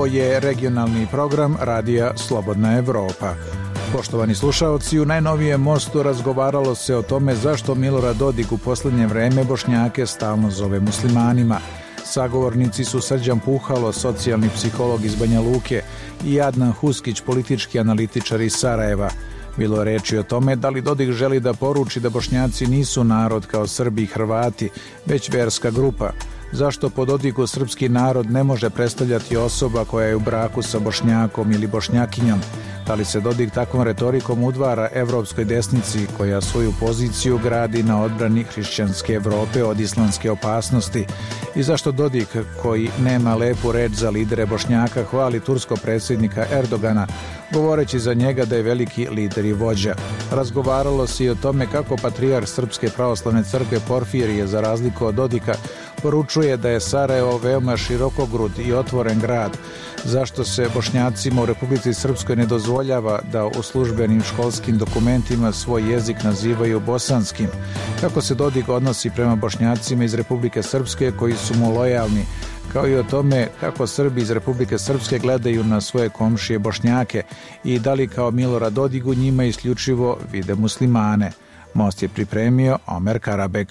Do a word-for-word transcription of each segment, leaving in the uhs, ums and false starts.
Ovo je regionalni program Radija Slobodna Evropa. Poštovani slušaoci, u najnovijem Mostu razgovaralo se o tome zašto Milorad Dodik u posljednje vreme Bošnjake stalno zove muslimanima. Sagovornici su Srđan Puhalo, socijalni psiholog iz Banja Luke, i Adnan Huskić, politički analitičar iz Sarajeva. Bilo je reči o tome da li Dodik želi da poruči da Bošnjaci nisu narod kao Srbi i Hrvati, već verska grupa. Zašto po Dodiku srpski narod ne može predstavljati osoba koja je u braku sa Bošnjakom ili Bošnjakinjom? Da li se Dodik takvom retorikom udvara evropskoj desnici koja svoju poziciju gradi na odbrani hrišćanske Evrope od islamske opasnosti? I zašto Dodik, koji nema lepu reč za lidere Bošnjaka, hvali turskog predsjednika Erdogana, govoreći za njega da je veliki lider i vođa? Razgovaralo se i o tome kako patrijarh Srpske pravoslavne crkve Porfirije, za razliku od Dodika, poručuje da je Sarajevo veoma širokogrud i otvoren grad. Zašto se Bošnjacima u Republici Srpskoj ne dozvoljava da u službenim školskim dokumentima svoj jezik nazivaju bosanskim? Kako se Dodik odnosi prema Bošnjacima iz Republike Srpske koji su mu lojalni? Kao i o tome kako Srbi iz Republike Srpske gledaju na svoje komšije Bošnjake i da li kao Milorad Dodik u njima isključivo vide muslimane. Most je pripremio Omer Karabek.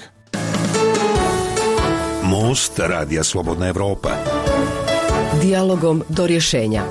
Most Radija Slobodna Evropa. Dijalogom do rješenja.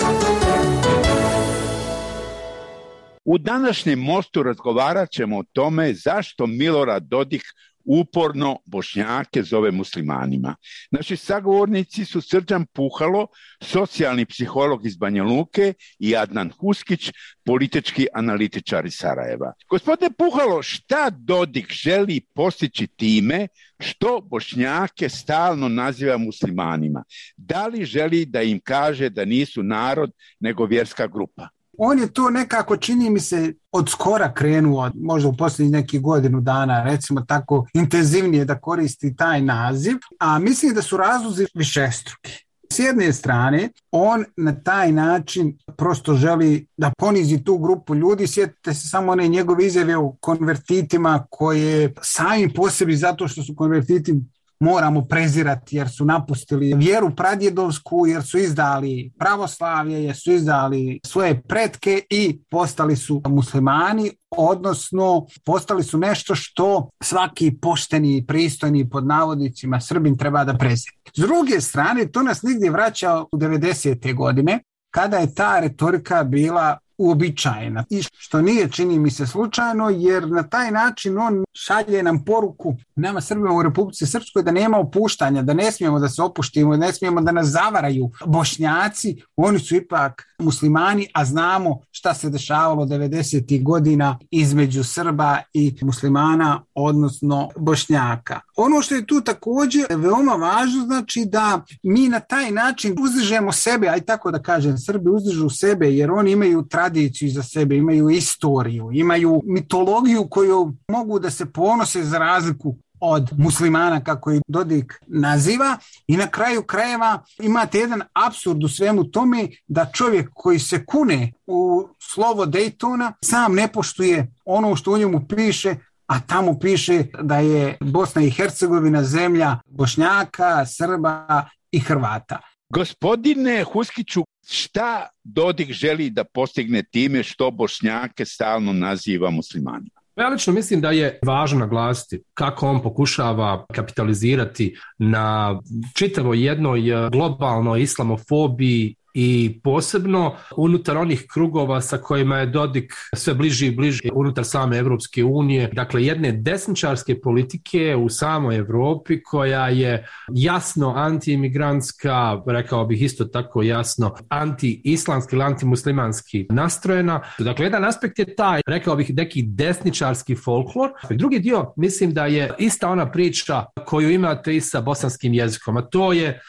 U današnjem Mostu razgovarat ćemo o tome zašto Milorad Dodik uporno Bošnjake zove muslimanima. Naši sagovornici su Srđan Puhalo, socijalni psiholog iz Banja Luke, i Adnan Huskić, politički analitičar iz Sarajeva. Gospodine Puhalo, šta Dodik želi postići time što Bošnjake stalno naziva muslimanima? Da li želi da im kaže da nisu narod nego vjerska grupa? On je to nekako, čini mi se, od skora krenuo, možda u posljednjih nekih godinu dana, recimo tako, intenzivnije da koristi taj naziv, a mislim da su razlozi višestruki. S jedne strane, on na taj način prosto želi da ponizi tu grupu ljudi. Sjetite se samo one njegove izjave o konvertitima koje sami po sebi, zato što su konvertiti, moramo prezirati jer su napustili vjeru pradjedovsku, jer su izdali pravoslavlje, jer su izdali svoje pretke i postali su muslimani, odnosno postali su nešto što svaki pošteni, pristojni, pod navodnicima, Srbin treba da prezira. S druge strane, to nas nigdje vraća u devedesete godine, kada je ta retorika bila uobičajena. I što nije, čini mi se, slučajno, jer na taj način on šalje nam poruku nama Srbima u Republici Srpskoj da nema opuštanja, da ne smijemo da se opuštimo, ne smijemo da nas zavaraju Bošnjaci, oni su ipak muslimani, a znamo šta se dešavalo devedesetih godina između Srba i muslimana, odnosno Bošnjaka. Ono što je tu također veoma važno, znači da mi na taj način uzdižemo sebe, aj tako da kažem, Srbi uzdižu sebe jer oni imaju tradiciju za sebe, imaju istoriju, imaju mitologiju koju mogu da se ponose za razliku od muslimana, kako ih Dodik naziva, i na kraju krajeva imate jedan apsurd u svemu tome da čovjek koji se kune u slovo Dejtona sam ne poštuje ono što u njemu piše, a tamo piše da je Bosna i Hercegovina zemlja Bošnjaka, Srba i Hrvata. Gospodine Huskiću, šta Dodik želi da postigne time što Bošnjake stalno naziva muslimanima? Ja lično mislim da je važno naglasiti kako on pokušava kapitalizirati na čitavoj jednoj globalnoj islamofobiji i posebno unutar onih krugova sa kojima je Dodik sve bliži i bliži unutar same Evropske unije, dakle jedne desničarske politike u samoj Evropi koja je jasno antiimigrantska, rekao bih isto tako jasno anti-islamski ili antimuslimanski nastrojena. Dakle, jedan aspekt je taj, rekao bih, neki desničarski folklor. Drugi dio, mislim da je ista ona priča koju imate i sa bosanskim jezikom, a to je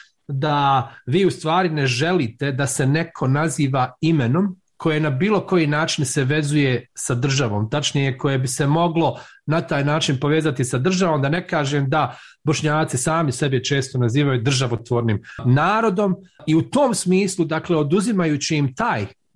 da vi u stvari ne želite da se neko naziva imenom koje na bilo koji način se vezuje sa državom, tačnije koje bi se moglo na taj način povezati sa državom, da ne kažem da Bošnjaci sami sebe često nazivaju državotvornim narodom i u tom smislu, dakle, oduzimajući im taj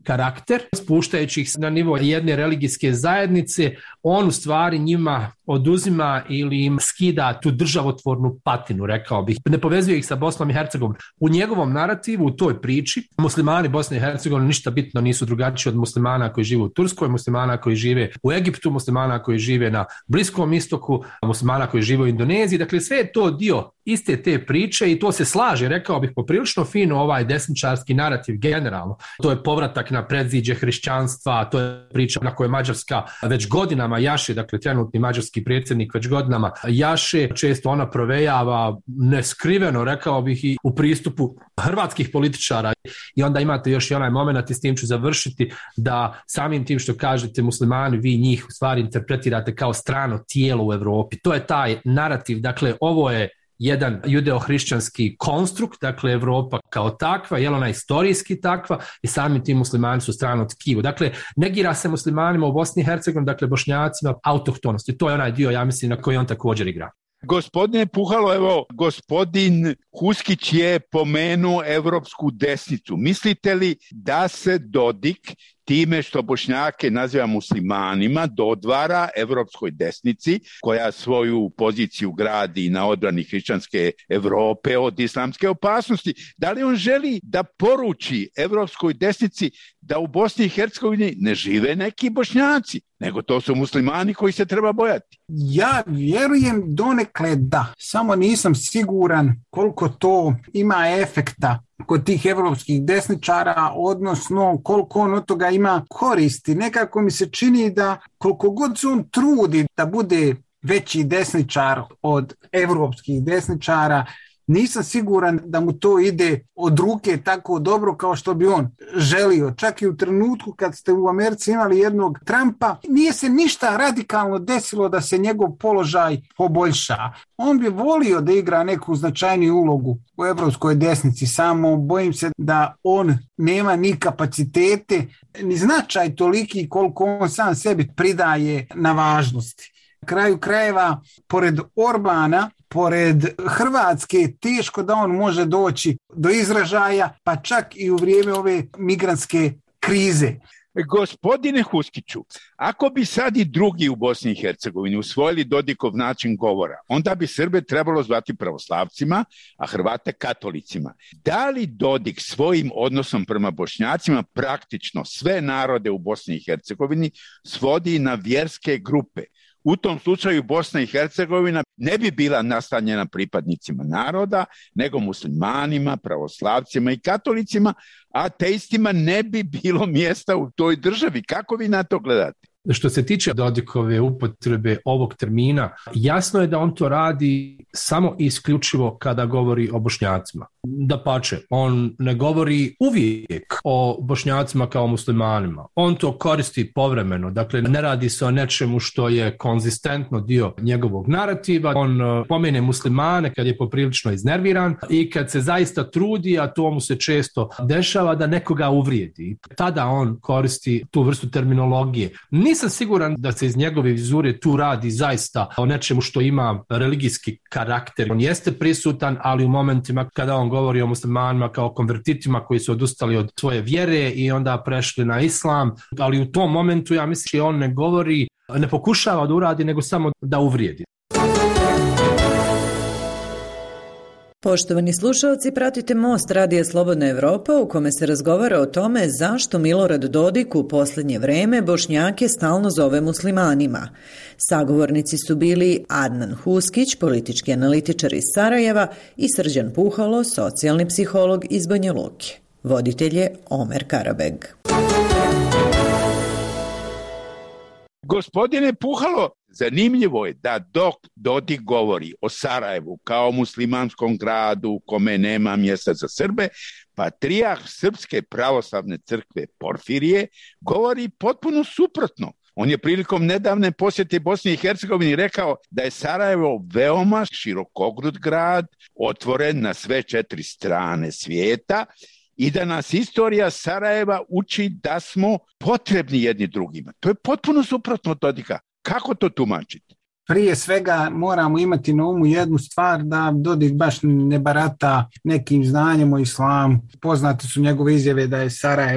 karakter, spuštajući ih na nivo jedne religijske zajednice, on u stvari njima oduzima ili im skida tu državotvornu patinu, rekao bih. Ne povezuje ih sa Bosnom i Hercegovinom. U njegovom narativu, u toj priči, muslimani Bosne i Hercegovine ništa bitno nisu drugačiji od muslimana koji žive u Turskoj, muslimana koji žive u Egiptu, muslimana koji žive na Bliskom istoku, muslimana koji žive u Indoneziji. Dakle, sve je to dio iste te priče i to se slaže, rekao bih, poprilično fino ovaj desničarski narativ generalno. To je povratak na predziđe hrišćanstva, to je priča na kojoj Mađarska već godinama jaše, dakle trenutni mađarski predsjednik već godinama jaše, često ona provejava neskriveno, rekao bih, i u pristupu hrvatskih političara. I onda imate još i onaj moment, i s tim ću završiti, da samim tim što kažete muslimani, vi njih u stvari interpretirate kao strano tijelo u Europi. To je taj narativ, dakle ovo je jedan judeo-hrišćanski konstrukt, dakle Evropa kao takva, je ona istorijski takva i sami ti muslimani su strano tkivo. Dakle, negira se muslimanima u Bosni i Hercegovini, dakle Bošnjacima, autohtonosti. To je onaj dio, ja mislim, na koji on također igra. Gospodine Puhalo, evo, gospodin Huskić je pomenuo evropsku desnicu. Mislite li da se Dodik time što Bošnjake naziva muslimanima dodvara evropskoj desnici koja svoju poziciju gradi na odbrani hrišćanske Evrope od islamske opasnosti? Da li on želi da poruči evropskoj desnici da u Bosni i Hercegovini ne žive neki Bošnjaci, nego to su muslimani koji se treba bojati? Ja vjerujem donekle da, samo nisam siguran koliko to ima efekta kod tih evropskih desničara, odnosno koliko on od toga ima koristi. Nekako mi se čini da koliko god se on trudi da bude veći desničar od evropskih desničara, nisam siguran da mu to ide od ruke tako dobro kao što bi on želio. Čak i u trenutku kad ste u Americi imali jednog Trumpa, nije se ništa radikalno desilo da se njegov položaj poboljša. On bi volio da igra neku značajniju ulogu u evropskoj desnici, samo bojim se da on nema ni kapacitete, ni značaj toliki koliko on sam sebi pridaje na važnosti. Na kraju krajeva, pored Orbana, pored Hrvatske, teško da on može doći do izražaja, pa čak i u vrijeme ove migrantske krize. Gospodine Huskiću, ako bi sad i drugi u Bosni i Hercegovini usvojili Dodikov način govora, onda bi Srbe trebalo zvati pravoslavcima, a Hrvate katolicima. Da li Dodik svojim odnosom prema Bošnjacima praktično sve narode u Bosni i Hercegovini svodi na vjerske grupe? U tom slučaju Bosna i Hercegovina ne bi bila nastanjena pripadnicima naroda, nego muslimanima, pravoslavcima i katolicima, a ateistima ne bi bilo mjesta u toj državi. Kako vi na to gledate? Što se tiče Dodikove upotrebe ovog termina, jasno je da on to radi samo i isključivo kada govori o Bošnjacima. Dapače, on ne govori uvijek o Bošnjacima kao muslimanima. On to koristi povremeno, dakle ne radi se o nečemu što je konzistentno dio njegovog narativa. On pomene muslimane kad je poprilično iznerviran i kad se zaista trudi, a to mu se često dešava, da nekoga uvrijedi. Tada on koristi tu vrstu terminologije. Nisam siguran da se iz njegove vizure tu radi zaista o nečemu što ima religijski karakter. On jeste prisutan, ali u momentima kada on govori o muslimanima kao konvertitima koji su odustali od svoje vjere i onda prešli na islam, ali u tom momentu ja mislim da on ne govori, ne pokušava da uradi, nego samo da uvrijedi. Poštovani slušalci, pratite Most Radija Slobodna Evropa u kome se razgovara o tome zašto Milorad Dodik u posljednje vreme Bošnjake stalno zove muslimanima. Sagovornici su bili Adnan Huskić, politički analitičar iz Sarajeva, i Srđan Puhalo, socijalni psiholog iz Banja Luke. Voditelj je Omer Karabeg. Gospodine Puhalo, zanimljivo je da dok Dodik govori o Sarajevu kao muslimanskom gradu u kome nema mjesta za Srbe, patrijarh Srpske pravoslavne crkve Porfirije govori potpuno suprotno. On je prilikom nedavne posjete Bosni i Hercegovini rekao da je Sarajevo veoma širokogrud grad, otvoren na sve četiri strane svijeta, i da nas istorija Sarajeva uči da smo potrebni jedni drugima. To je potpuno suprotno od Dodika. Kako to tumačiti? Prije svega moramo imati na umu jednu stvar, da Dodik baš ne barata nekim znanjem o islamu. Poznate su njegove izjave da je Sarajevo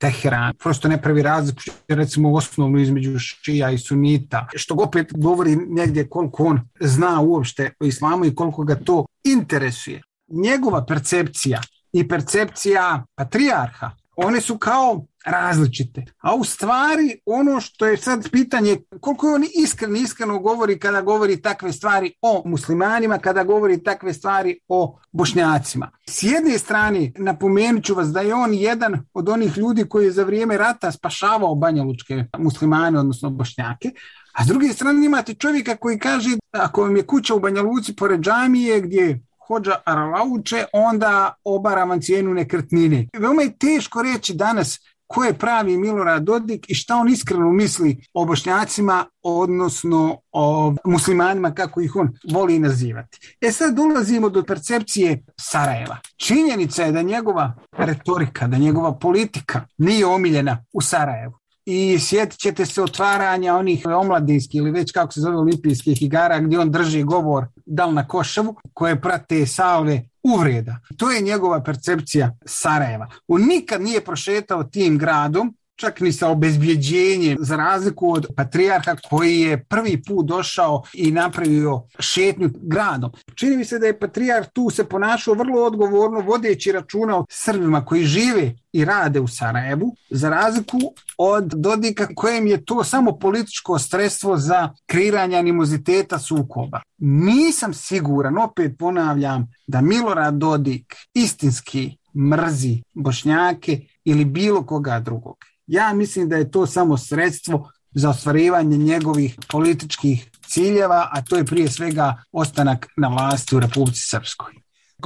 Teheran. Prosto ne pravi razliku, recimo osnovno između šija i sunita, što opet govori negdje koliko on zna uopšte o islamu i koliko ga to interesuje. Njegova percepcija i percepcija patrijarha, one su kao različite. A u stvari ono što je sad pitanje, koliko je on iskreno, iskreno govori kada govori takve stvari o muslimanima, kada govori takve stvari o Bošnjacima. S jedne strane, napomenut ću vas da je on jedan od onih ljudi koji je za vrijeme rata spašavao banjalučke muslimane, odnosno Bošnjake, a s druge strane imate čovjeka koji kaže ako vam je kuća u Banja Luci pored džamije gdje hođa aralauče, onda obara vam cijenu nekretnine. Veoma je teško reći danas ko je pravi Milorad Dodik i šta on iskreno misli o Bošnjacima, odnosno o muslimanima, kako ih on voli nazivati. E sad dolazimo do percepcije Sarajeva. Činjenica je da njegova retorika, da njegova politika nije omiljena u Sarajevu. I sjetit ćete se otvaranja onih omladinskih ili već kako se zove olimpijskih igara gdje on drži govor dal na Košavu koje prate salve uvreda. To je njegova percepcija Sarajeva. On nikad nije prošetao tim gradom, čak ni sa obezbjeđenjem, za razliku od patrijarha koji je prvi put došao i napravio šetnju gradom. Čini mi se da je patrijarh tu se ponašao vrlo odgovorno, vodeći računa o Srbima koji žive i rade u Sarajevu, za razliku od Dodika kojem je to samo političko sredstvo za kreiranje animoziteta sukoba. Nisam siguran, opet ponavljam, da Milorad Dodik istinski mrzi Bošnjake ili bilo koga drugog. Ja mislim da je to samo sredstvo za ostvarivanje njegovih političkih ciljeva, a to je prije svega ostanak na vlasti u Republici Srpskoj.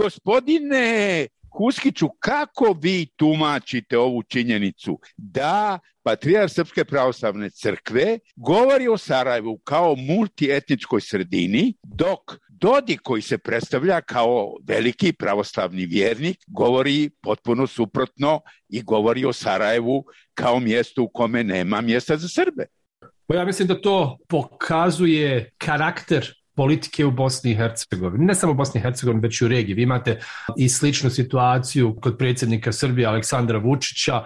Gospodine Huskiću, kako vi tumačite ovu činjenicu da patrijarh Srpske pravoslavne crkve govori o Sarajevu kao multietničkoj sredini, dok Dodik, koji se predstavlja kao veliki pravoslavni vjernik, govori potpuno suprotno i govori o Sarajevu kao mjestu u kome nema mjesta za Srbe? Ja mislim da to pokazuje karakter politike u Bosni i Hercegovini. Ne samo u Bosni i Hercegovini, već i u regiji. Vi imate i sličnu situaciju kod predsjednika Srbije Aleksandra Vučića,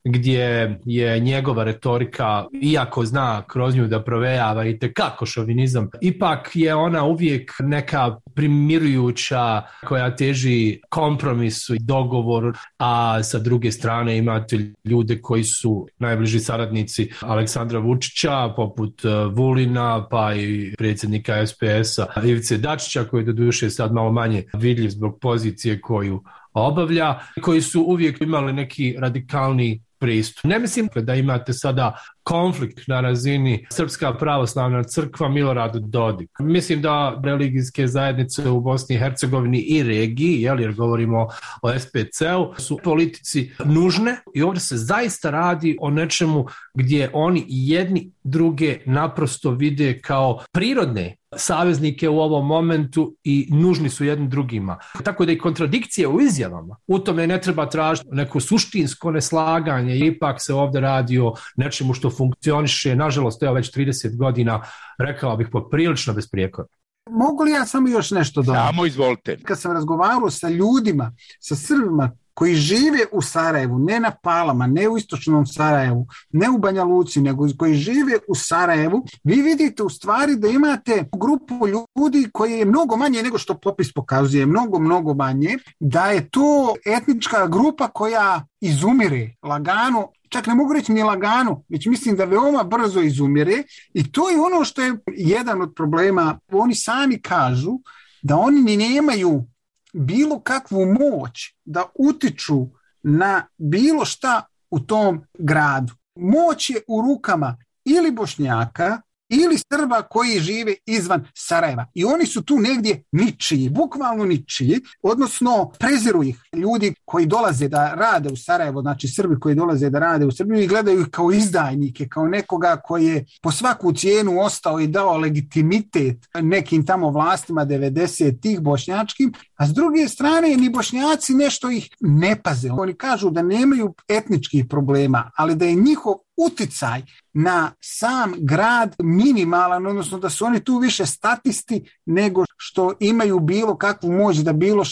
gdje je njegova retorika, iako zna kroz nju da provejava i tekako šovinizam, ipak je ona uvijek neka primirujuća koja teži kompromisu i dogovoru, a sa druge strane imate ljude koji su najbliži saradnici Aleksandra Vučića, poput Vulina, pa i predsjednika S P S-a Ivice Dačića, koji je doduše sad malo manje vidljiv zbog pozicije koju obavlja, koji su uvijek imali neki radikalni pristup. Ne mislim da imate sada konflikt na razini Srpska pravoslavna crkva Milorad Dodik. Mislim da religijske zajednice u Bosni i Hercegovini i regiji, jel, jer govorimo o S P C-u, su politici nužne i ovdje se zaista radi o nečemu gdje oni jedni druge naprosto vide kao prirodne saveznike u ovom momentu i nužni su jednim drugima. Tako da i kontradikcije u izjavama, u tome ne treba tražiti neko suštinsko neslaganje, ipak se ovdje radi o nečemu što funkcioniše, nažalost, evo već trideset godina, rekao bih poprilično besprijekorno. Mogu li ja samo još nešto dodati? Samo izvolite. Kad sam razgovarao sa ljudima, sa Srbima koji žive u Sarajevu, ne na Palama, ne u istočnom Sarajevu, ne u Banja Luci, nego koji žive u Sarajevu, vi vidite u stvari da imate grupu ljudi koji je mnogo manje nego što popis pokazuje, mnogo, mnogo manje, da je to etnička grupa koja izumire lagano, čak ne mogu reći ni lagano, već mislim da veoma brzo izumire i to je ono što je jedan od problema. Oni sami kažu da oni ni nemaju bilo kakvu moć da utiču na bilo šta u tom gradu. Moć je u rukama ili Bošnjaka ili Srba koji žive izvan Sarajeva. I oni su tu negdje ničiji, bukvalno ničiji, odnosno preziru ih ljudi koji dolaze da rade u Sarajevo, znači Srbi koji dolaze da rade u Srbiju i gledaju ih kao izdajnike, kao nekoga koji je po svaku cijenu ostao i dao legitimitet nekim tamo vlastima devedesetih bošnjačkim, a s druge strane ni Bošnjaci nešto ih ne paze. Oni kažu da nemaju etničkih problema, ali da je njihov uticaj na sam grad minimalan, odnosno da su oni tu više statisti nego što imaju bilo kakvu moć da bilo šta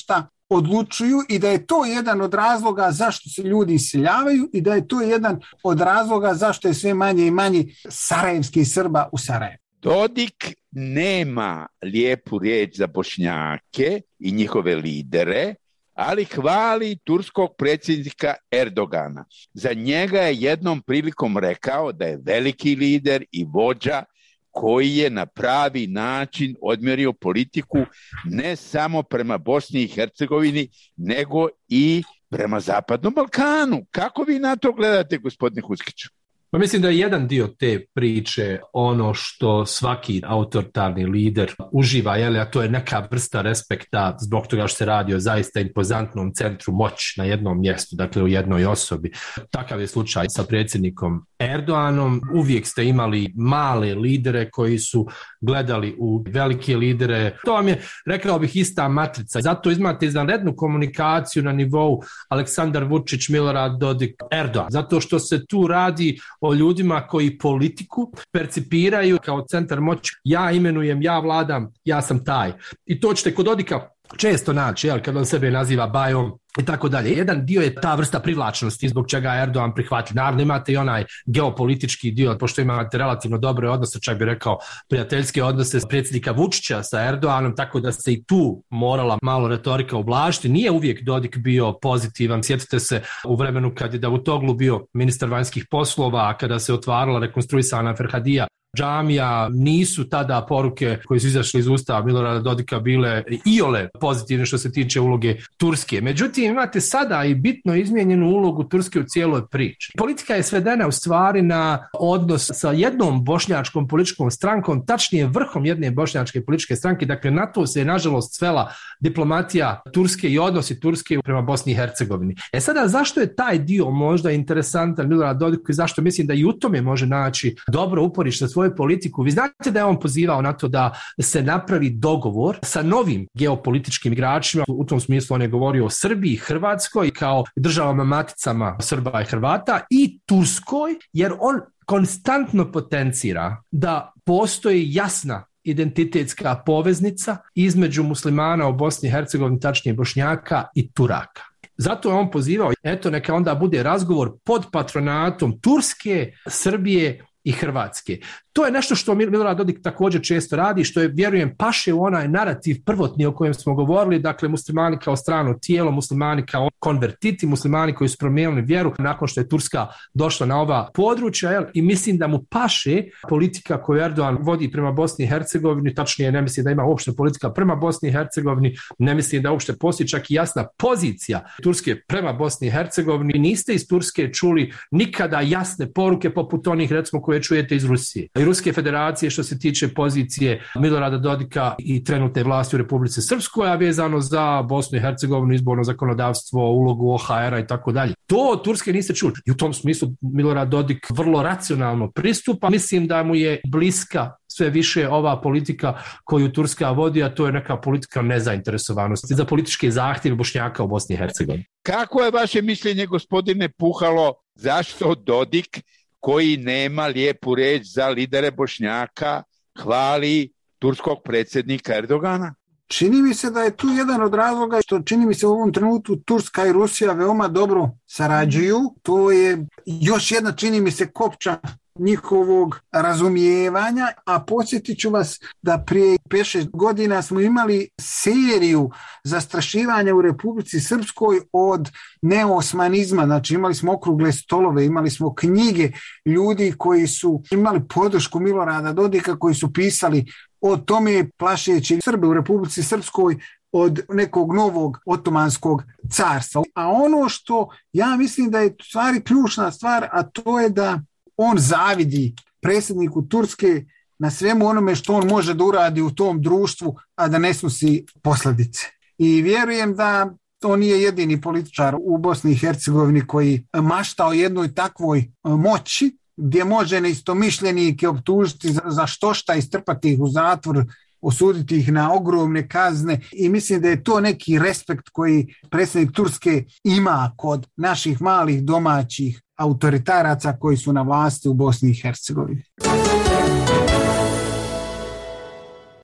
odlučuju i da je to jedan od razloga zašto se ljudi iseljavaju i da je to jedan od razloga zašto je sve manje i manje sarajevskih Srba u Sarajevu. Dodik nema lijepu riječ za Bošnjake i njihove lidere, ali hvali turskog predsjednika Erdogana. Za njega je jednom prilikom rekao da je veliki lider i vođa koji je na pravi način odmjerio politiku ne samo prema Bosni i Hercegovini, nego i prema Zapadnom Balkanu. Kako vi na to gledate, gospodine Huskiću? Pa mislim da je jedan dio te priče ono što svaki autoritarni lider uživa, jeli, a to je neka vrsta respekta zbog toga što se radi o zaista impozantnom centru moći na jednom mjestu, dakle u jednoj osobi. Takav je slučaj sa predsjednikom Erdoganom. Uvijek ste imali male lidere koji su gledali u velike lidere. To vam je, rekao bih, ista matrica. Zato imate izvanrednu komunikaciju na nivou Aleksandar Vučić, Milorad Dodik, Erdogan. Zato što se tu radi o ljudima koji politiku percipiraju kao centar moći. Ja imenujem, ja vladam, ja sam taj. I to ćete kod Dodika često naći, jel, kad on sebe naziva bajom i tako dalje. Jedan dio je ta vrsta privlačnosti zbog čega Erdogan prihvati. Naravno imate i onaj geopolitički dio, pošto imate relativno dobre odnose, čak bih rekao prijateljske odnose predsjednika Vučića sa Erdoganom, tako da se i tu morala malo retorika ublažiti. Nije uvijek Dodik bio pozitivan. Sjetite se u vremenu kad je Davutoglu bio ministar vanjskih poslova, kada se otvarala rekonstruisana Ferhadija džamija, nisu tada poruke koje su izašle iz usta Milorada Dodika bile iole pozitivne što se tiče uloge Turske. Međutim, imate sada i bitno izmijenjenu ulogu Turske u cijeloj priči. Politika je svedena u stvari na odnos sa jednom bošnjačkom političkom strankom, tačnije vrhom jedne bošnjačke političke stranke, dakle na to se je nažalost svela diplomatija Turske i odnosi Turske prema Bosni i Hercegovini. E sada, zašto je taj dio možda interesantan Milorad Dodiku i zašto mislim da i u tome može naći dobro uporište svoju politiku? Vi znate da je on pozivao na to da se napravi dogovor sa novim geopolitičkim igračima. U tom smislu on je govorio o Srbiji, Hrvatskoj kao državama maticama Srba i Hrvata i Turskoj, jer on konstantno potencira da postoji jasna identitetska poveznica između muslimana u Bosni i Hercegovini, tačnije Bošnjaka i Turaka. Zato je on pozivao, eto neka onda bude razgovor pod patronatom Turske, Srbije i Hrvatske. To je nešto što Milorad Dodik također često radi, što je, vjerujem, paše u onaj narativ prvotni o kojem smo govorili, dakle muslimani kao strano tijelo, muslimani kao konvertiti, muslimani koji su promijenili vjeru nakon što je Turska došla na ova područja, jel? I mislim da mu paše politika koju Erdogan vodi prema Bosni i Hercegovini, tačnije ne mislim da ima uopšte politika prema Bosni i Hercegovini, ne mislim da uopšte postoji čak i jasna pozicija Turske prema Bosni i Hercegovini. Niste iz Turske čuli nikada jasne poruke poput onih, recimo, koje čujete iz Rusije i Ruske federacije što se tiče pozicije Milorada Dodika i trenutne vlasti u Republici Srpskoj, a vezano za Bosnu i Hercegovinu, izborno zakonodavstvo, ulogu O H R-a i tako dalje. To od Turske niste čuli. I u tom smislu Milorad Dodik vrlo racionalno pristupa. Mislim da mu je bliska sve više ova politika koju Turska vodi, a to je neka politika nezainteresovanosti za političke zahtjeve Bošnjaka u Bosni i Hercegovini. Kako je vaše mišljenje, gospodine Puhalo, zašto Dodik, koji nema lijepu riječ za lidere Bošnjaka, hvali turskog predsjednika Erdogana? Čini mi se da je tu jedan od razloga što čini mi se u ovom trenutku Turska i Rusija veoma dobro sarađuju. To je još jedna, čini mi se, kopča njihovog razumijevanja, a podsjetit ću vas da prije pet šest godina smo imali seriju zastrašivanja u Republici Srpskoj od neosmanizma, znači imali smo okrugle stolove, imali smo knjige ljudi koji su imali podršku Milorada Dodika, koji su pisali o tome plašeći Srbe u Republici Srpskoj od nekog novog otomanskog carstva. A ono što ja mislim da je stvari ključna stvar, a to je da on zavidi predsjedniku Turske na svemu onome što on može da uradi u tom društvu, a da ne snosi posljedice. I vjerujem da to nije jedini političar u Bosni i Hercegovini koji mašta o jednoj takvoj moći, gdje može neistomišljenike optužiti za što šta i strpati ih u zatvor, osuditi ih na ogromne kazne, i mislim da je to neki respekt koji predsjednik Turske ima kod naših malih domaćih autoritaraca koji su na vlasti u Bosni i Hercegovini.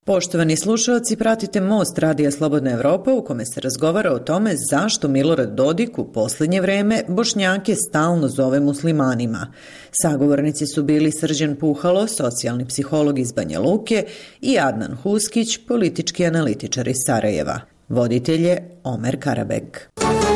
Poštovani slušalci, pratite Most Radija Slobodna Evropa u kome se razgovara o tome zašto Milorad Dodik u posljednje vreme Bošnjake stalno zove muslimanima. Sagovornici su bili Srđan Puhalo, socijalni psiholog iz Banja Luke, i Adnan Huskić, politički analitičar iz Sarajeva. Voditelj je Omer Karabek.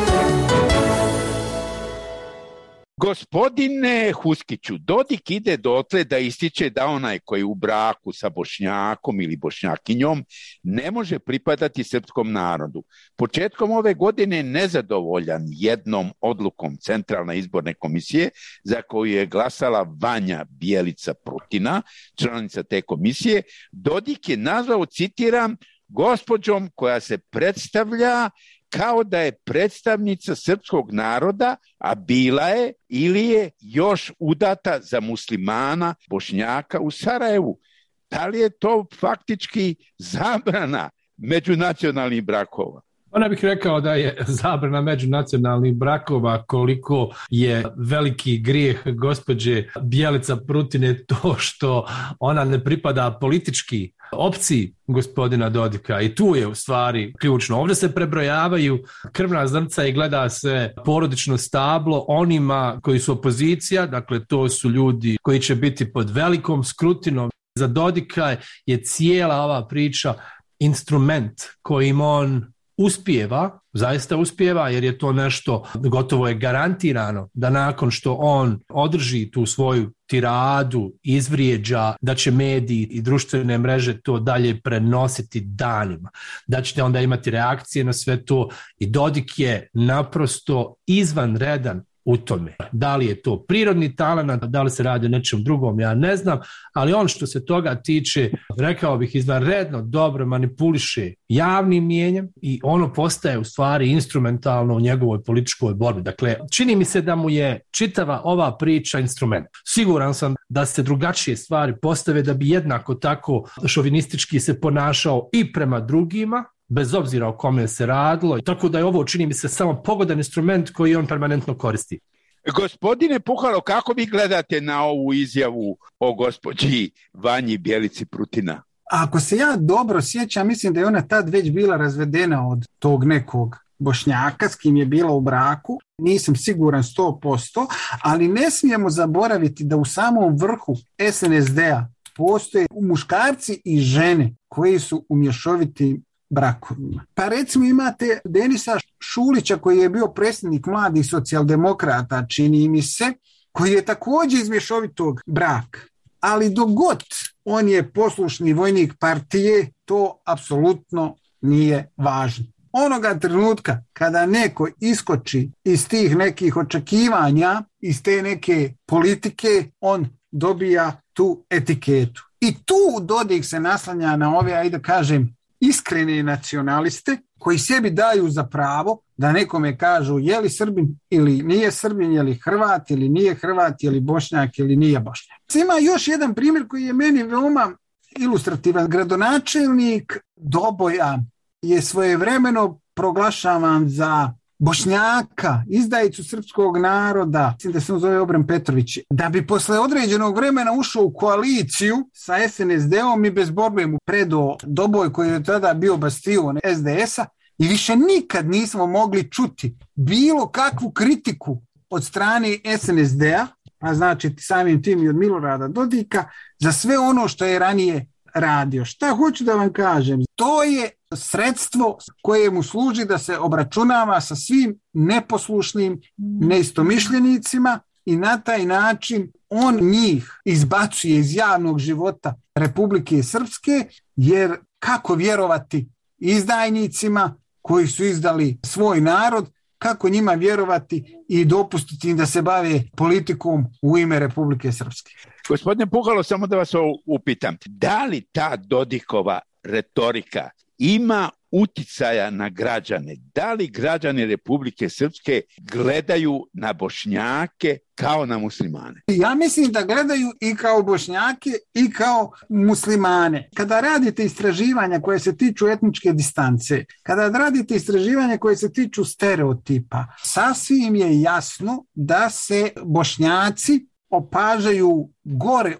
Gospodine Huskiću, Dodik ide dotle da ističe da onaj koji je u braku sa Bošnjakom ili Bošnjakinjom ne može pripadati srpskom narodu. Početkom ove godine nezadovoljan jednom odlukom Centralne izborne komisije za koju je glasala Vanja Bjelica Prutina, članica te komisije, Dodik je nazvao, citiram, gospođom koja se predstavlja kao da je predstavnica srpskog naroda, a bila je ili je još udata za muslimana Bošnjaka u Sarajevu. Da li je to faktički zabrana međunacionalnih brakova? Ona bih rekao da je zabrana međunacionalnih brakova, koliko je veliki grijeh gospođe Bjelica Prutine to što ona ne pripada politički opciji gospodina Dodika, i tu je u stvari ključno. Ovdje se prebrojavaju krvna zrnca i gleda se porodično stablo onima koji su opozicija, dakle to su ljudi koji će biti pod velikom skrutinom. Za Dodika je cijela ova priča instrument kojim on uspijeva, zaista uspijeva, jer je to nešto gotovo je garantirano da nakon što on održi tu svoju tiradu, izvrijeđa, da će mediji i društvene mreže to dalje prenositi danima, da ćete onda imati reakcije na sve to, i Dodik je naprosto izvanredan u tome. Da li je to prirodni talenat, da li se radi o nečem drugom, ja ne znam, ali on što se toga tiče, rekao bih, izvanredno dobro manipuliše javnim mijenjem i ono postaje u stvari instrumentalno u njegovoj političkoj borbi. Dakle, čini mi se da mu je čitava ova priča instrument. Siguran sam da se drugačije stvari postave, da bi jednako tako šovinistički se ponašao i prema drugima, bez obzira o kome se radilo, tako da je ovo, čini mi se, samo pogodan instrument koji on permanentno koristi. Gospodine Puhalo, kako vi gledate na ovu izjavu o gospođi Vanji Bjelici Prutina? Ako se ja dobro sjećam, mislim da je ona tad već bila razvedena od tog nekog Bošnjaka s kim je bila u braku. Nisam siguran sto posto, ali ne smijemo zaboraviti da u samom vrhu es en es de-a postoje muškarci i žene koji su u mješovitim brakovima. Pa recimo imate Denisa Šulića koji je bio predsjednik mladih socijaldemokrata, čini mi se, koji je također iz mješovitog braka. Ali dok god on je poslušni vojnik partije, to apsolutno nije važno. Onoga trenutka kada neko iskoči iz tih nekih očekivanja, iz te neke politike, on dobija tu etiketu. I tu Dodik se naslanja na ove, ajde kažem, iskrene nacionaliste koji sebi daju za pravo da nekome kažu je li Srbin ili nije Srbin, je li Hrvat ili nije Hrvat, je li Bošnjak ili nije Bošnjak. Ima još jedan primjer koji je meni veoma ilustrativan. Gradonačelnik Doboja je svojevremeno proglašavan za Bošnjaka, izdajicu srpskog naroda, mislim da se on zove Obren Petrović, da bi posle određenog vremena ušao u koaliciju sa es en es de-om i bez borbe mu predao Doboj koji je tada bio bastion es de es-a, i više nikad nismo mogli čuti bilo kakvu kritiku od strane es en es de-a, a znači samim tim i od Milorada Dodika, za sve ono što je ranije radio. Šta hoću da vam kažem? To je sredstvo koje mu služi da se obračunava sa svim neposlušnim neistomišljenicima i na taj način on njih izbacuje iz javnog života Republike Srpske, jer kako vjerovati izdajnicima koji su izdali svoj narod, kako njima vjerovati i dopustiti im da se bave politikom u ime Republike Srpske. Gospodine Puhalo, samo da vas upitam, da li ta Dodikova retorika ima uticaja na građane? Da li građani Republike Srpske gledaju na Bošnjake kao na muslimane? Ja mislim da gledaju i kao Bošnjake i kao muslimane. Kada radite istraživanja koje se tiču etničke distance, kada radite istraživanja koje se tiču stereotipa, sasvim je jasno da se Bošnjaci opažaju gore od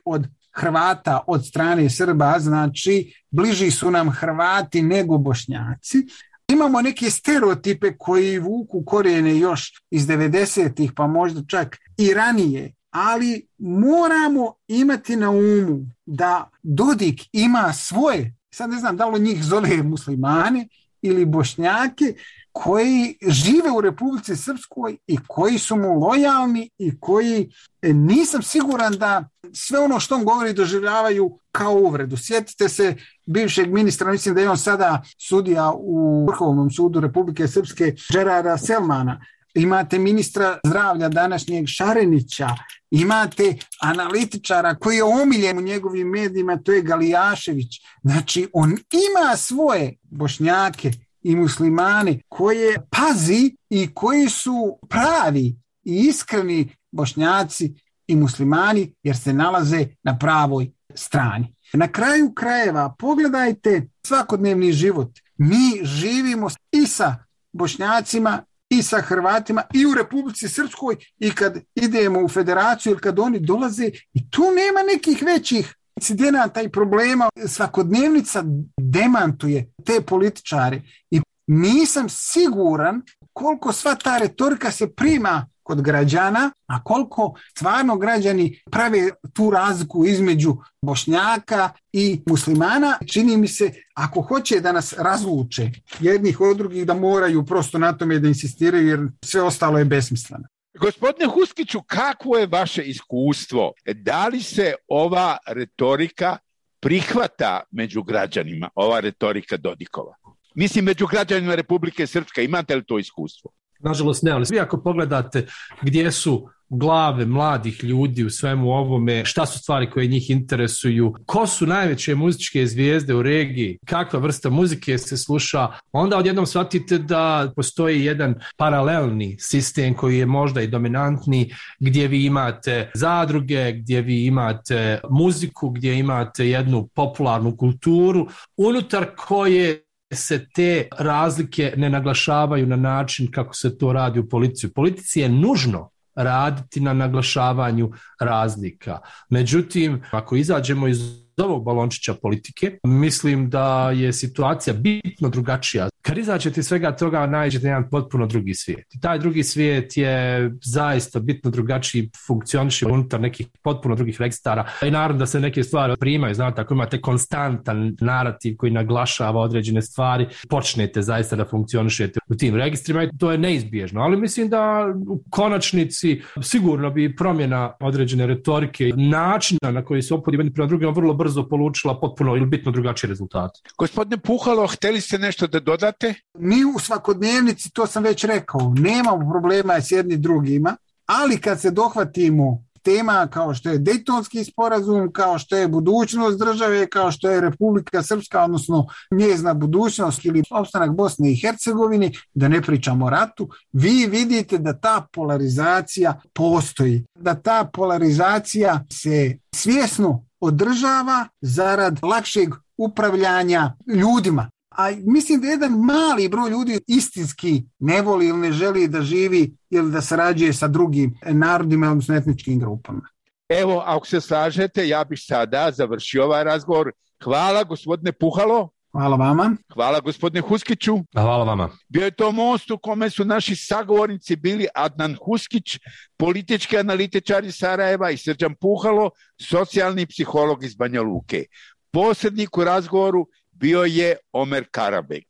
Hrvata od strane Srba, znači bliži su nam Hrvati nego Bošnjaci. Imamo neke stereotipe koji vuku korijene još iz devedesetih, pa možda čak i ranije, ali moramo imati na umu da Dodik ima svoje, sad ne znam da li njih zove muslimane ili Bošnjake, koji žive u Republici Srpskoj i koji su mu lojalni i koji nisam siguran da sve ono što on govori doživljavaju kao uvredu. Sjetite se bivšeg ministra, mislim da je on sada sudija u Vrhovnom sudu Republike Srpske, Džerara Selmana. Imate ministra zdravlja današnjeg Šarenića, imate analitičara koji je omiljen u njegovim medijima, to je Galijašević. Znači, on ima svoje Bošnjake i muslimani koje pazi i koji su pravi i iskreni Bošnjaci i muslimani jer se nalaze na pravoj strani. Na kraju krajeva pogledajte svakodnevni život. Mi živimo i sa Bošnjacima i sa Hrvatima i u Republici Srpskoj i kad idemo u federaciju ili kad oni dolaze i tu nema nekih većih incidenata i problema. Svakodnevnica demantuje te političare i nisam siguran koliko sva ta retorika se prima kod građana, a koliko stvarno građani prave tu razliku između Bošnjaka i muslimana. Čini mi se, ako hoće da nas razluče jednih od drugih, da moraju prosto na tome da insistiraju jer sve ostalo je besmisleno. Gospodine Huskiću, kakvo je vaše iskustvo? Da li se ova retorika prihvata među građanima, ova retorika Dodikova? Mislim, među građanima Republike Srpske, imate li to iskustvo? Nažalost ne, ali svi ako pogledate gdje su glave mladih ljudi u svemu ovome, šta su stvari koje njih interesuju, ko su najveće muzičke zvijezde u regiji, kakva vrsta muzike se sluša, onda odjednom shvatite da postoji jedan paralelni sistem koji je možda i dominantni, gdje vi imate zadruge, gdje vi imate muziku, gdje imate jednu popularnu kulturu, unutar koje se te razlike ne naglašavaju na način kako se to radi u policiji. U politici je nužno raditi na naglašavanju razlika. Međutim, ako izađemo iz ovog balončića politike, mislim da je situacija bitno drugačija. Kad izađete iz svega toga, nađete jedan potpuno drugi svijet. I taj drugi svijet je zaista bitno drugačiji, funkcioniše unutar nekih potpuno drugih registara. I naravno da se neke stvari primaju, znate, ako imate konstantan narativ koji naglašava određene stvari, počnete zaista da funkcionišete u tim registrima i to je neizbježno. Ali mislim da u konačnici sigurno bi promjena određene retorike, načina na koji se ophodi jedni prema drugima vrlo brzo polučila potpuno ili bitno drugačiji rezultat. Gospodine Puhalo, htjeli ste nešto da dodate? Mi u svakodnevnici, to sam već rekao, nemamo problema s jednim drugima, ali kad se dohvatimo tema kao što je Dejtonski sporazum, kao što je budućnost države, kao što je Republika Srpska, odnosno njezina budućnost ili opstanak Bosne i Hercegovine, da ne pričamo o ratu, vi vidite da ta polarizacija postoji, da ta polarizacija se svjesno održava zarad lakšeg upravljanja ljudima. A mislim da jedan mali broj ljudi istinski ne voli ili ne želi da živi ili da sarađuje sa drugim narodima ili etničkim grupama. Evo, ako se slažete, ja bih sada završio ovaj razgovor. Hvala, gospodine Puhalo. Hvala vama. Hvala, gospodine Huskiću. Hvala vama. Bio je to most u kome su naši sagovornici bili Adnan Huskić, politički analitičar iz Sarajeva, i Srđan Puhalo, socijalni psiholog iz Banja Luke. Posrednik u razgovoru bio je Omer Karabek.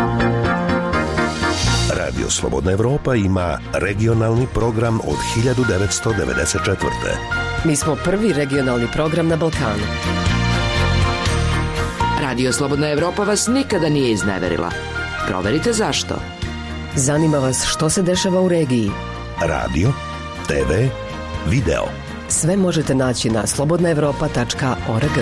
Radio Slobodna Evropa ima regionalni program od hiljadu devetsto devedeset četvrte. Mi smo prvi regionalni program na Balkanu. Radio Slobodna Evropa vas nikada nije izneverila. Proverite zašto. Zanima vas što se dešava u regiji. Radio, te ve, video. Sve možete naći na slobodna evropa tačka org.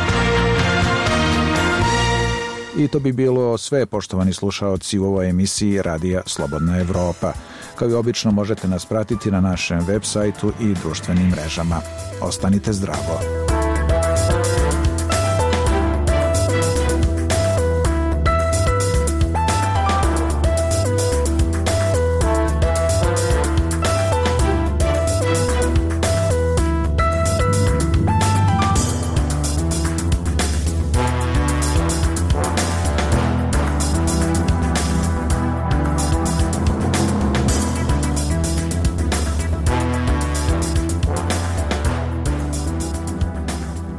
I to bi bilo sve, poštovani slušaoci, u ovoj emisiji Radija Slobodna Evropa. Kao i obično možete nas pratiti na našem web sajtu i društvenim mrežama. Ostanite zdravo.